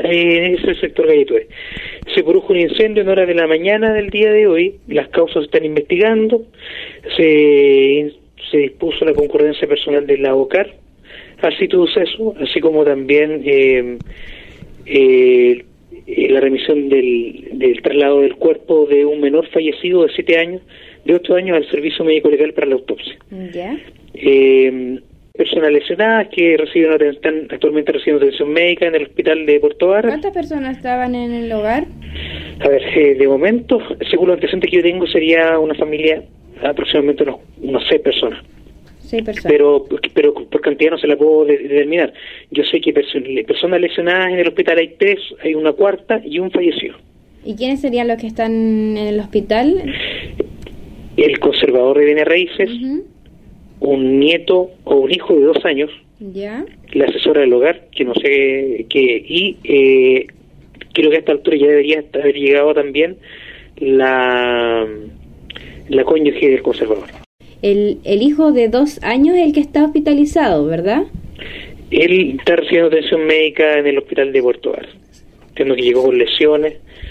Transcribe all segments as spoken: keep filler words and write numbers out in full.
eh, es el sector Galletué. Se produjo un incendio en horas de la mañana del día de hoy, las causas se están investigando, se, se dispuso la concurrencia personal de la OCAR al sitio de suceso, así como también eh, eh, la remisión del, del traslado del cuerpo de un menor fallecido de siete años, de ocho años al servicio médico legal para la autopsia. ¿Ya? Eh, personas lesionadas que reciben están actualmente recibiendo atención médica en el hospital de Puerto Varas. ¿Cuántas personas estaban en el hogar? A ver, eh, de momento, según los antecedentes que yo tengo, sería una familia aproximadamente unos, unos seis personas. Seis personas. Pero, pero por cantidad no se la puedo de, determinar. Yo sé que perso personas lesionadas en el hospital hay tres, hay una cuarta y un fallecido. ¿Y quiénes serían los que están en el hospital? El conservador de bienes raíces, uh-huh. un nieto o un hijo de dos años, ¿ya? La asesora del hogar, que no sé qué, y eh, creo que a esta altura ya debería haber llegado también la, la cónyuge del conservador. El, el hijo de dos años es el que está hospitalizado, ¿verdad? Él está recibiendo atención médica en el hospital de Puerto Varas. Entiendo que llegó con lesiones.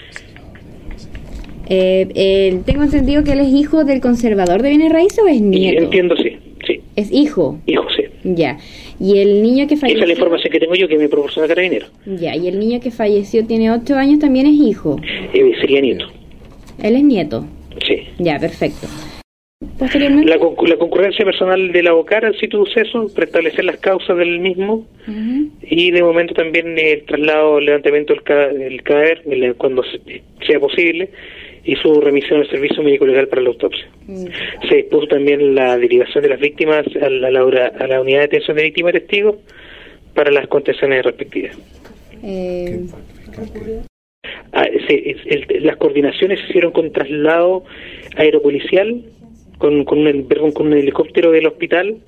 Eh, eh, tengo entendido que él es hijo del conservador de bienes raíces o es nieto. Y entiendo, sí, sí. Es hijo. Hijo, sí. Ya. Y el niño que falleció. Esa es la información que tengo yo, que me proporciona Carabineros. Ya. Y el niño que falleció tiene ocho años, también es hijo. Eh, sería nieto. Él es nieto. Sí. Ya, perfecto. Posteriormente. La, conc la concurrencia personal de la OCAR al sitio de suceso para establecer las causas del mismo, uh-huh. y de momento también el traslado, el levantamiento del, ca del cadáver el, cuando se, sea posible, y su remisión al servicio médico legal para la autopsia. Uh-huh. Se dispuso también la derivación de las víctimas a la, a la, a la unidad de atención de víctimas y testigos para las contenciones respectivas. Eh... Ah, se, el, las coordinaciones se hicieron con traslado aeropolicial, con, con, un, perdón, con un helicóptero del hospital,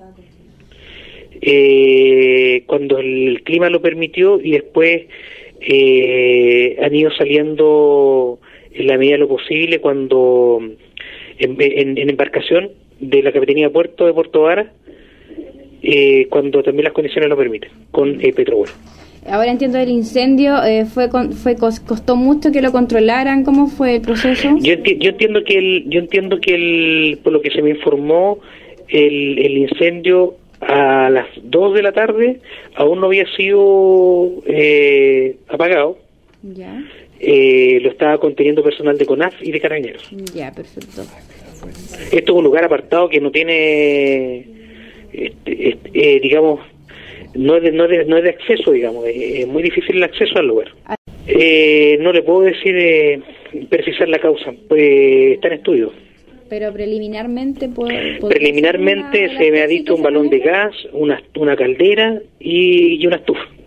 eh, cuando el clima lo permitió, y después eh, han ido saliendo en la medida de lo posible cuando en, en, en embarcación de la Capitanía de Puerto de Puerto Varas, eh, cuando también las condiciones lo permiten, con eh, Petrobras. Ahora entiendo el incendio, eh, fue fue costó mucho que lo controlaran. ¿Cómo fue el proceso? Yo, enti yo entiendo que el, yo entiendo que el, por lo que se me informó, el, el incendio a las dos de la tarde aún no había sido eh, apagado. Ya. Eh, lo estaba conteniendo personal de CONAF y de Carabineros. Ya, perfecto. Esto es un lugar apartado que no tiene, este, este, eh, digamos, no es de, no es de, no es de acceso, digamos, es, es muy difícil el acceso al lugar. Eh, no le puedo decir, eh, precisar la causa, pues está en estudio. Pero preliminarmente... Preliminarmente se me ha dicho un balón de gas, una, una caldera y, y una estufa.